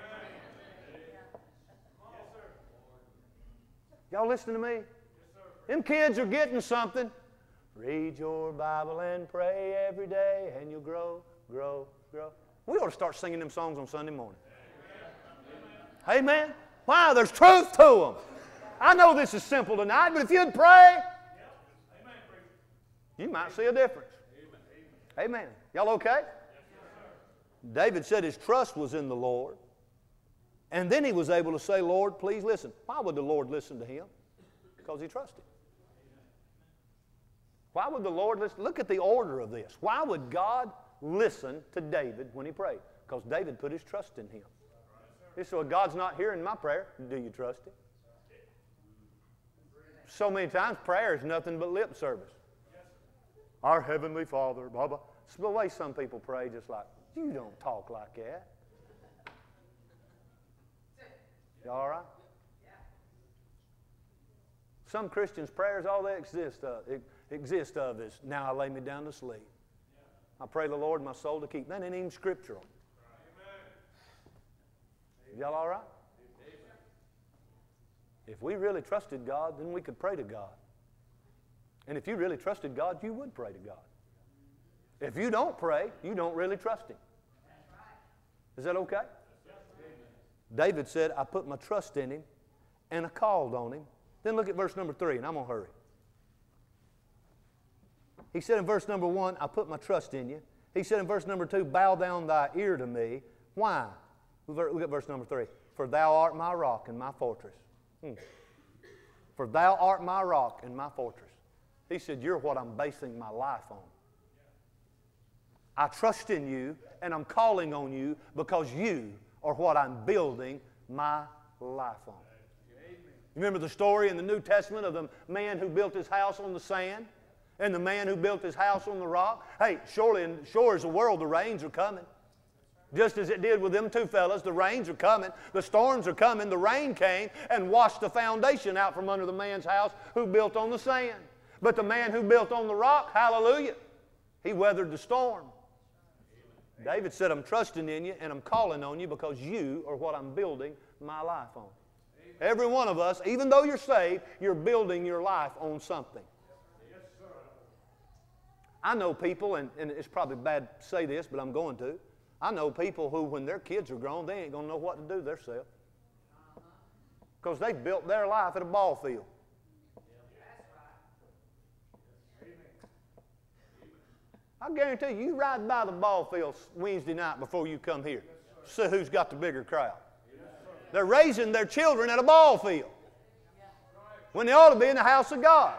Y'all listening to me? Them kids are getting something. Read your Bible and pray every day, and you'll grow, grow, grow. We ought to start singing them songs on Sunday morning. Amen. Amen. Wow, there's truth to them. I know this is simple tonight, but if you'd pray, you might see a difference. Amen. Y'all okay? David said his trust was in the Lord. And then he was able to say, Lord, please listen. Why would the Lord listen to him? Because he trusted. Why would the Lord listen? Look at the order of this. Why would God listen to David when he prayed? Because David put his trust in him. He said, well, God's not hearing my prayer. Do you trust him? So many times prayer is nothing but lip service. Our Heavenly Father, blah, blah. It's the way some people pray, just like, you don't talk like that. You all right? Some Christians' prayers, all they exist of, exist of is, now I lay me down to sleep. I pray the Lord my soul to keep. That ain't even scriptural. Y'all all right? If we really trusted God, then we could pray to God. And if you really trusted God, you would pray to God. If you don't pray, you don't really trust Him. Is that okay? David said, I put my trust in Him and I called on him. Then look at verse number three, and I'm going to hurry. He said in verse number one, I put my trust in you. He said in verse number two, bow down thy ear to me. Why? Look at verse number three. For thou art my rock and my fortress. Hmm. For thou art my rock and my fortress. He said, you're what I'm basing my life on. I trust in you, and I'm calling on you because you are what I'm building my life on. Remember the story in the New Testament of the man who built his house on the sand and the man who built his house on the rock? Hey, surely in shores of the world, the rains are coming. Just as it did with them two fellas, the rains are coming, the storms are coming. The rain came and washed the foundation out from under the man's house who built on the sand. But the man who built on the rock, hallelujah, he weathered the storm. David said, I'm trusting in you and I'm calling on you because you are what I'm building my life on. Every one of us, even though you're saved, you're building your life on something. I know people, and, and it's probably bad to say this, but I'm going to. I know people who, when their kids are grown, they ain't going to know what to do themselves. Because they built their life at a ball field. I guarantee you, you ride by the ball field Wednesday night before you come here. See who's got the bigger crowd. They're raising their children at a ball field when they ought to be in the house of God.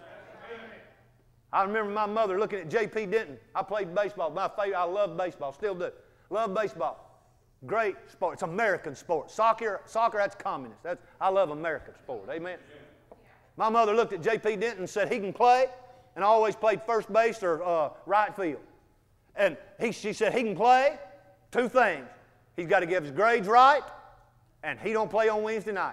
I remember my mother looking at J P Denton. I played baseball. My favorite, I love baseball, still do. Love baseball. Great sport. It's American sport. Soccer, soccer that's communist. That's, I love American sport. Amen. My mother looked at J P Denton and said he can play, and I always played first base or uh, right field. And he, she said he can play two things. He's got to get his grades right, and he don't play on Wednesday night.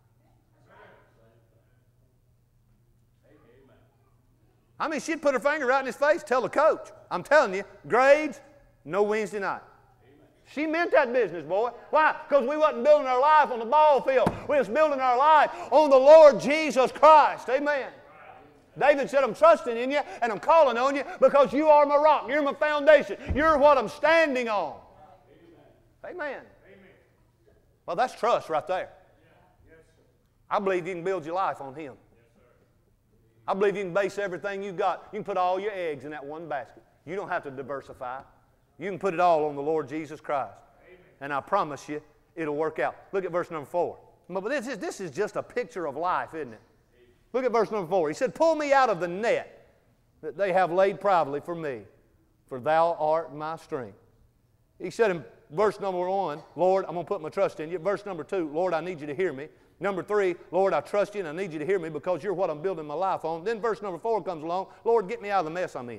I mean, she'd put her finger right in his face, tell the coach, I'm telling you, grades, no Wednesday night. She meant that business, boy. Why? Because we wasn't building our life on the ball field. We was building our life on the Lord Jesus Christ. Amen. David said, I'm trusting in you and I'm calling on you because you are my rock. You're my foundation. You're what I'm standing on. Amen. Amen. Well, that's trust right there. I believe you can build your life on Him. I believe you can base everything you've got. You can put all your eggs in that one basket. You don't have to diversify. You can put it all on the Lord Jesus Christ. Amen. And I promise you, it'll work out. Look at verse number four. But this is, this is just a picture of life, isn't it? Look at verse number four. He said, pull me out of the net that they have laid privately for me, for thou art my strength. He said in verse number one, Lord, I'm going to put my trust in you. Verse number two, Lord, I need you to hear me. Number three, Lord, I trust you and I need you to hear me because you're what I'm building my life on. Then verse number four comes along, Lord, get me out of the mess I'm in.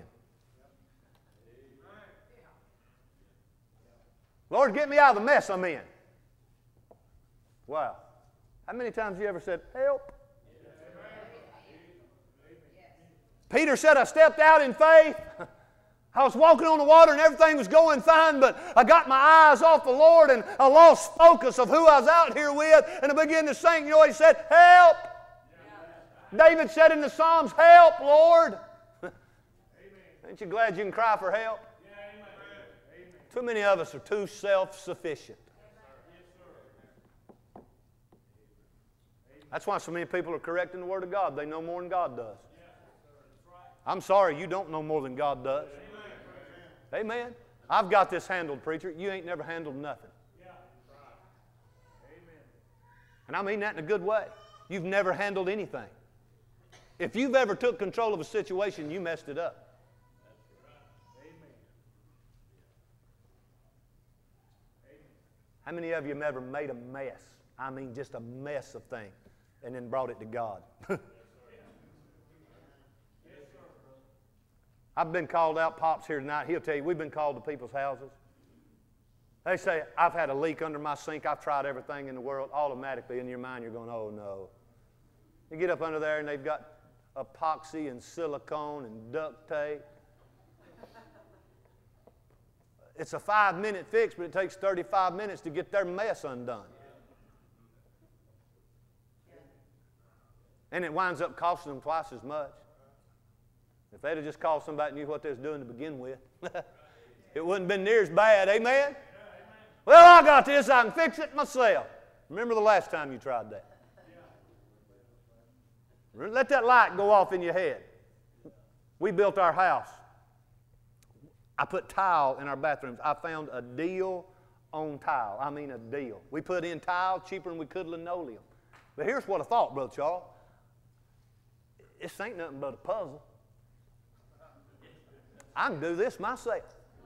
Lord, get me out of the mess I'm in. Wow. How many times have you ever said, help? Peter said, I stepped out in faith. I was walking on the water and everything was going fine, but I got my eyes off the Lord and I lost focus of who I was out here with, and I began to sing. You know what he said? Help! Yeah. David said in the Psalms, help, Lord. Ain't you glad you can cry for help? Yeah, amen. Too many of us are too self-sufficient. Yes, that's why so many people are correcting the Word of God. They know more than God does. I'm sorry, you don't know more than God does. Amen. Amen. I've got this handled, preacher. You ain't never handled nothing. Yeah. Amen. And I mean that in a good way. You've never handled anything. If you've ever took control of a situation, you messed it up. Amen. How many of you have ever made a mess? I mean just a mess of things and then brought it to God? I've been called out. Pop's here tonight. He'll tell you, we've been called to people's houses. They say, I've had a leak under my sink. I've tried everything in the world. Automatically in your mind you're going, oh no. You get up under there and they've got epoxy and silicone and duct tape. It's a five-minute fix, but it takes thirty-five minutes to get their mess undone. And it winds up costing them twice as much. If they'd have just called somebody that knew what they was doing to begin with, it wouldn't have been near as bad. Amen? Yeah, amen? Well, I got this. I can fix it myself. Remember the last time you tried that? Let that light go off in your head. We built our house. I put tile in our bathrooms. I found a deal on tile. I mean a deal. We put in tile cheaper than we could linoleum. But here's what I thought, Brother Charles. This ain't nothing but a puzzle. I can do this myself.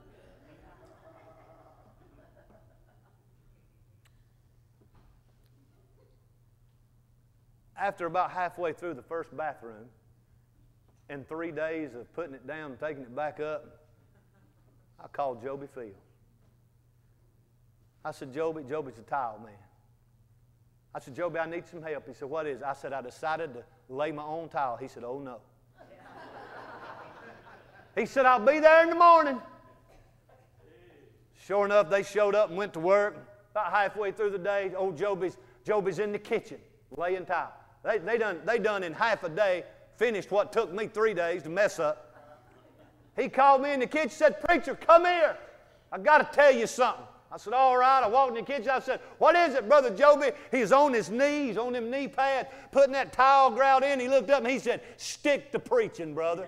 After about halfway through the first bathroom, and three days of putting it down and taking it back up, I called Joby Fields. I said, Joby, Joby's a tile man. I said, Joby, I need some help. He said, what is it? I said, I decided to lay my own tile. He said, oh, no. He said, I'll be there in the morning. Sure enough, they showed up and went to work. About halfway through the day, old Joby's, Joby's in the kitchen laying tile. They, they, done, they done in half a day, finished what took me three days to mess up. He called me in the kitchen and said, preacher, come here. I got to tell you something. I said, all right. I walked in the kitchen. I said, what is it, Brother Joby? He's on his knees, on them knee pads, putting that tile grout in. He looked up and he said, stick to preaching, brother.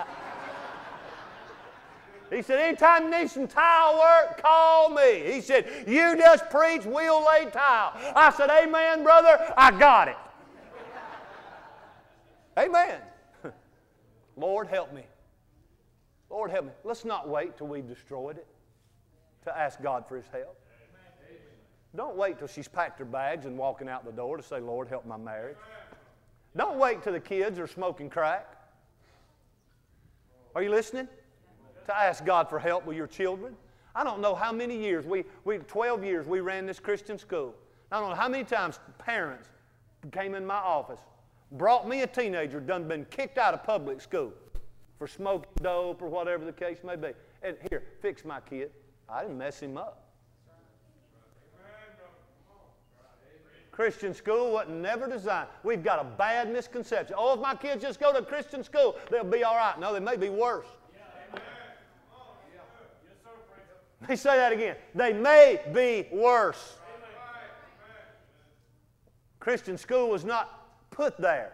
He said, anytime you need some tile work, call me. He said, you just preach, we'll lay tile. I said, amen, brother, I got it. Amen. Lord, help me. Lord, help me. Let's not wait till we've destroyed it to ask God for His help. Don't wait till she's packed her bags and walking out the door to say, Lord, help my marriage. Don't wait till the kids are smoking crack. Are you listening? To ask God for help with your children. I don't know how many years, we, we twelve years we ran this Christian school. I don't know how many times parents came in my office, brought me a teenager, done been kicked out of public school for smoking dope or whatever the case may be. And here, fix my kid. I didn't mess him up. Christian school wasn't never designed. We've got a bad misconception. Oh, if my kids just go to Christian school, they'll be all right. No, they may be worse. Let me say that again. They may be worse. Christian school was not put there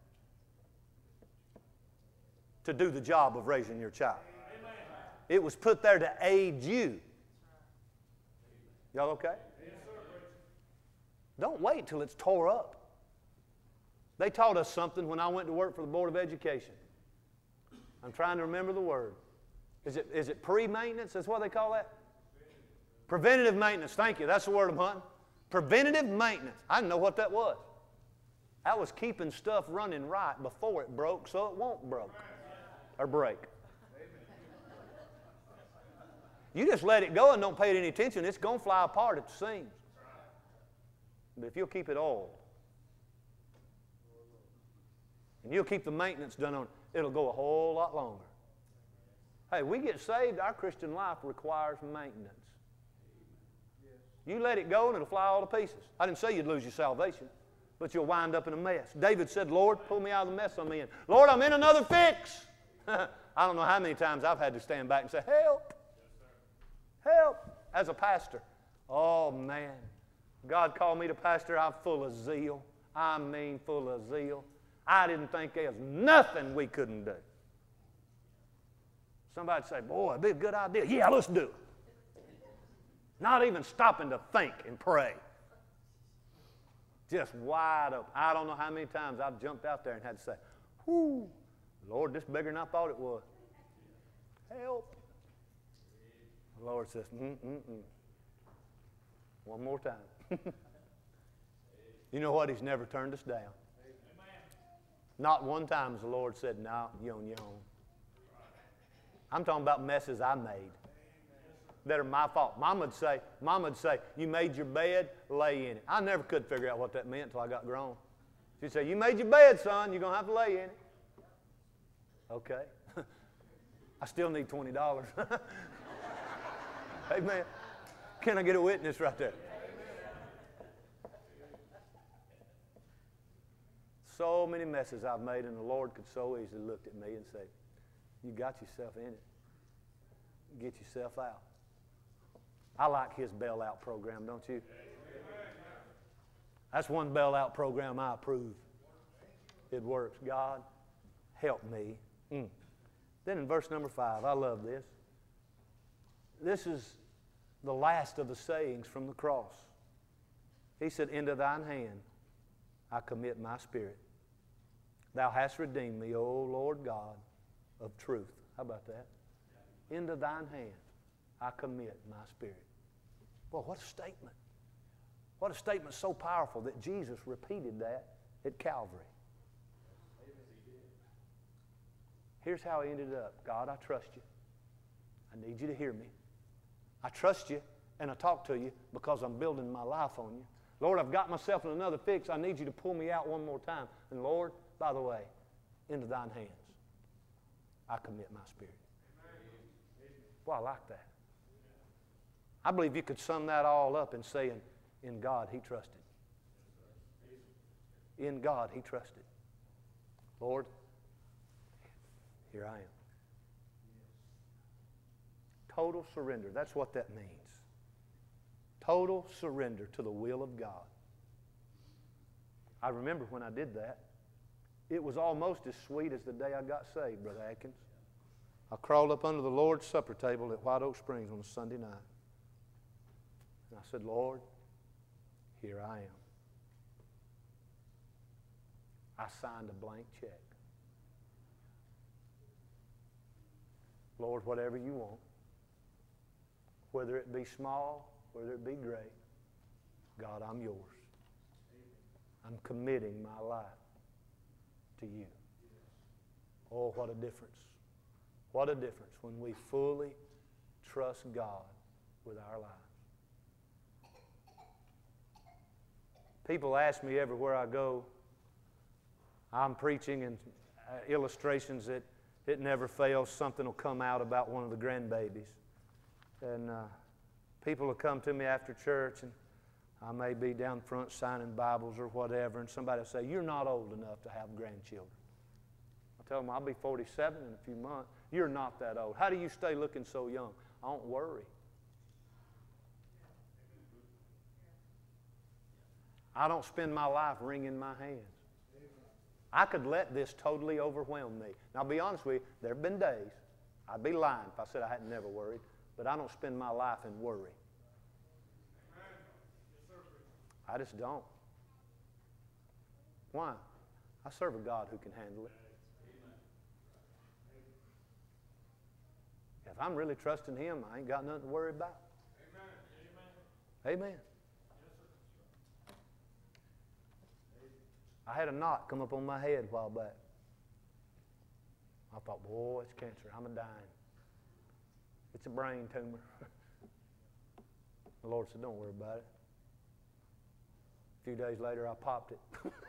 to do the job of raising your child. It was put there to aid you. Y'all okay? Don't wait till it's tore up. They taught us something when I went to work for the Board of Education. I'm trying to remember the word. Is it, is it pre-maintenance? That's what they call that? Preventative maintenance. Thank you. That's the word I'm hunting. Preventative maintenance. I didn't know what that was. That was keeping stuff running right before it broke so it won't broke or break. You just let it go and don't pay it any attention, it's going to fly apart at the seams. But if you'll keep it oiled, and you'll keep the maintenance done on it, it'll go a whole lot longer. Hey, we get saved, our Christian life requires maintenance. You let it go and it'll fly all to pieces. I didn't say you'd lose your salvation, but you'll wind up in a mess. David said, Lord, pull me out of the mess I'm in. Lord, I'm in another fix. I don't know how many times I've had to stand back and say, help. Help. As a pastor. Oh, man. God called me to pastor. I'm full of zeal. I mean full of zeal. I didn't think there was nothing we couldn't do. Somebody'd say, boy, it'd be a good idea. Yeah, let's do it. Not even stopping to think and pray. Just wide open. I don't know how many times I've jumped out there and had to say, whoo, Lord, this bigger than I thought it was. Help. The Lord says, mm-mm-mm. One more time. You know what? He's never turned us down. Not one time has the Lord said, no, you're on your own. I'm talking about messes I made that are my fault. Mom would say, Mom would say, you made your bed, lay in it. I never could figure out what that meant until I got grown. She'd say, you made your bed, son, you're going to have to lay in it. Okay. I still need twenty dollars. Amen. Can I get a witness right there? So many messes I've made, and the Lord could so easily look at me and say, you got yourself in it. Get yourself out. I like His bailout program, don't you? That's one bailout program I approve. it works. God, help me. Mm. Then in verse number five, I love this. This is the last of the sayings from the cross. He said, into thine hand I commit my spirit. Thou hast redeemed me, O Lord God of truth. How about that? Into thine hand I commit my spirit. Boy, what a statement. What a statement so powerful that Jesus repeated that at Calvary. Here's how he ended up. God, I trust you. I need you to hear me. I trust you and I talk to you because I'm building my life on you. Lord, I've got myself in another fix. I need you to pull me out one more time. And Lord, by the way, into thine hands I commit my spirit. Well, I like that. I believe you could sum that all up in saying, in God he trusted. In God he trusted. Lord, here I am. Total surrender. That's what that means. Total surrender to the will of God. I remember when I did that. It was almost as sweet as the day I got saved, Brother Atkins. I crawled up under the Lord's Supper table at White Oak Springs on a Sunday night. And I said, Lord, here I am. I signed a blank check. Lord, whatever you want, whether it be small, whether it be great, God, I'm yours. I'm committing my life to you. Oh, what a difference. What a difference when we fully trust God with our lives. People ask me everywhere I go, I'm preaching and uh, illustrations that it never fails, something will come out about one of the grandbabies. And uh, people will come to me after church, and I may be down front signing Bibles or whatever, and somebody will say, you're not old enough to have grandchildren. I tell them, I'll be forty-seven in a few months. You're not that old. How do you stay looking so young? I don't worry. I don't spend my life wringing my hands. I could let this totally overwhelm me. Now, I'll be honest with you, there have been days, I'd be lying if I said I hadn't never worried, but I don't spend my life in worry. I just don't. Why? I serve a God who can handle it. If I'm really trusting Him, I ain't got nothing to worry about. Amen. Amen. I had a knot come up on my head a while back. I thought, boy, it's cancer. I'm a dying. It's a brain tumor. The Lord said, don't worry about it. A few days later, I popped it.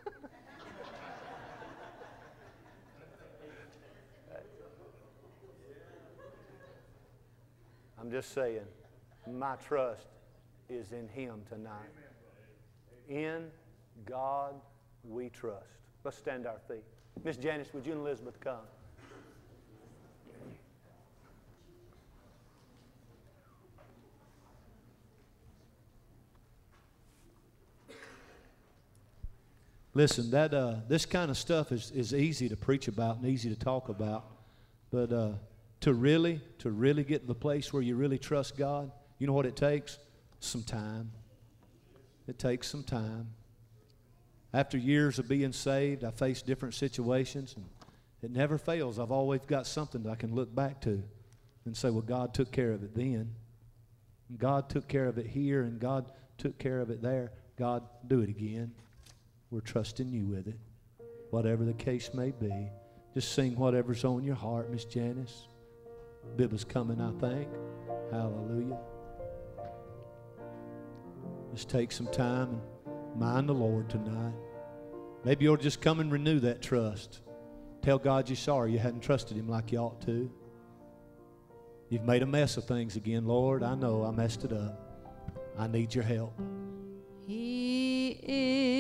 I'm just saying, my trust is in Him tonight. In God we trust. Let's stand to our feet. Miss Janice, would you and Elizabeth come? Listen, that uh, this kind of stuff is, is easy to preach about and easy to talk about, but uh, to really, to really get to the place where you really trust God, you know what it takes? Some time. It takes some time. After years of being saved, I faced different situations, and it never fails. I've always got something that I can look back to and say, well, God took care of it then. And God took care of it here, and God took care of it there. God, do it again. We're trusting you with it, whatever the case may be. Just sing whatever's on your heart, Miss Janice. Bibba's coming, I think. Hallelujah. Just take some time and mind the Lord tonight. Maybe you'll just come and renew that trust. Tell God you're sorry you hadn't trusted Him like you ought to. You've made a mess of things again. Lord, I know I messed it up. I need your help. He is